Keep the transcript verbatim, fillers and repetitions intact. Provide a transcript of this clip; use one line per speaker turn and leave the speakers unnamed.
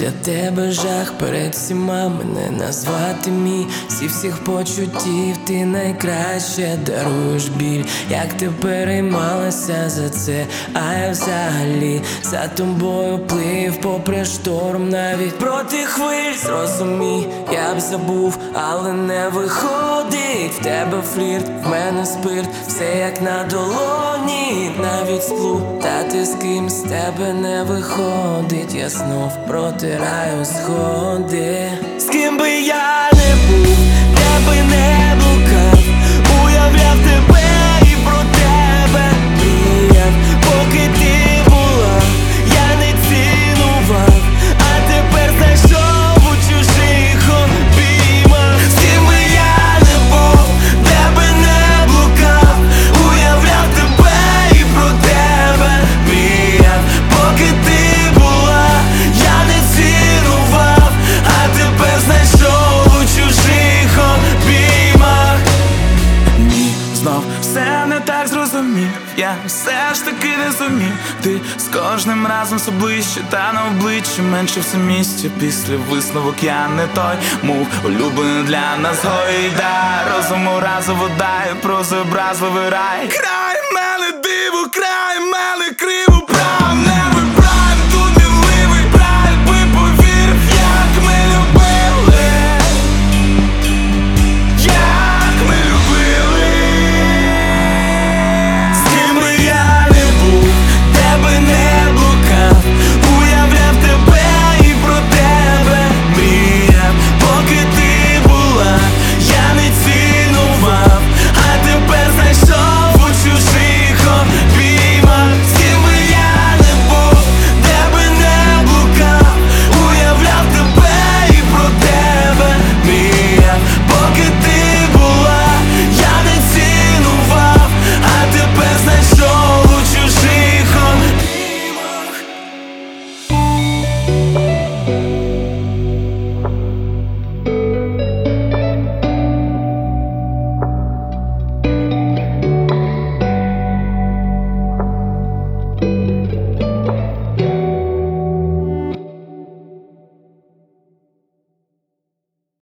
Для тебе жах перед всіма, мене назвати мій. Зі всіх почуттів ти найкраще даруєш біль. Як ти переймалася за це, а я взагалі за тобою плив попри шторм, навіть проти хвиль. Зрозумій, я б забув, але не виходить. В тебе флірт, в мене спирт, все як на долоні. Навіть сплутати з ким з тебе не виходить. Я знов протираю сходи. З ким би я не був, де би не блукав, уявляв тебе і про тебе мріяв. Поки ти була, я не цінував, а тепер знайшов у чужих обіймах. З ким би я не був, де би не блукав, уявляв тебе і про тебе мріяв. Поки ти була, я не цінував, а тепер знайшов у чужих обіймах.
Ні, знов все не так зрозумів. Я все ж таки не зумів. Ти з кожним разом все ближче, та на обличчі менше в місті. Після висновок я не той, мов улюблений для нас гойда. Розуму разу вода, і проза образливий рай. Край мене диво, край мене криво.